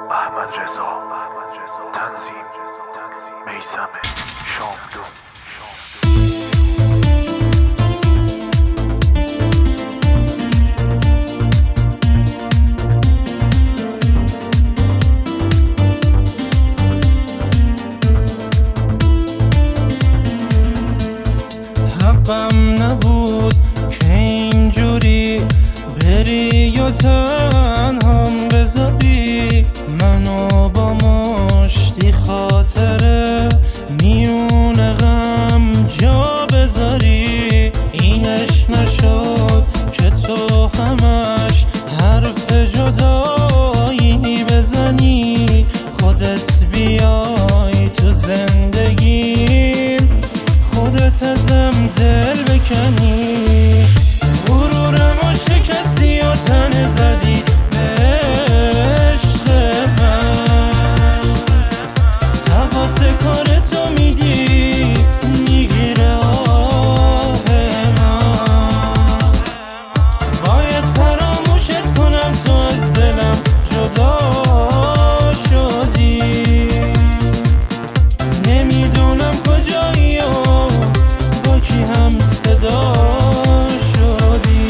احمد رضا تنظیم میثم شاملو. حقم نبود که اینجوری بری و تنهام بذاری، منو با مشتی خاطره میون غم جا بذاری. اینش نشد که تو همش حرف جدایی بزنی، خودت بیای تو زندگیم، خودت ازم دل بکنی. غرورمو شکستی و تنه زدی به عشق من، تقاص کارتو میدی میگیره آه من. باید فراموشت کنم تو از دلم جدا شدی، نمیدونم کجایی و با کی هم صدا شدی.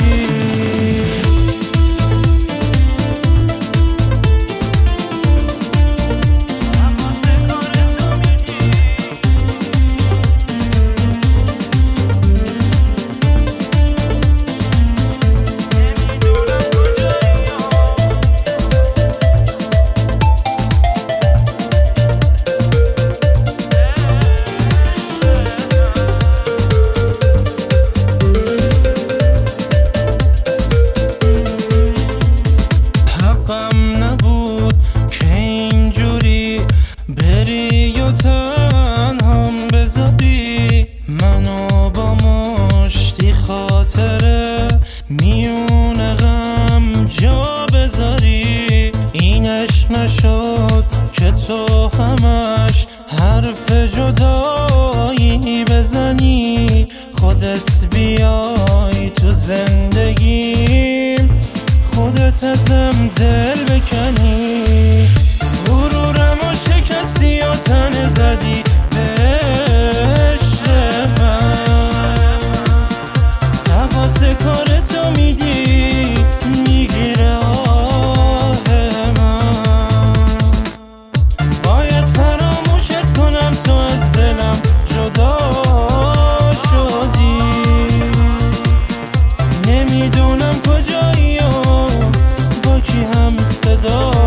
حقم نبود که اینجوری بری و تنهام بذاری، منو با مشتی خاطره میون غم جا بذاری. اینش نشد که تو همش حرف جدایی بزنی، خودت بیای تو زندگیم، خودت ازم دل بکنی. غرورمو شکستی و تنه زدی به عشق من، تقاص کارتو میدی میگیره آه من. باید فراموشت کنم تو از دلم جدا شدی، نمیدونم کجایی و با کی هم صدا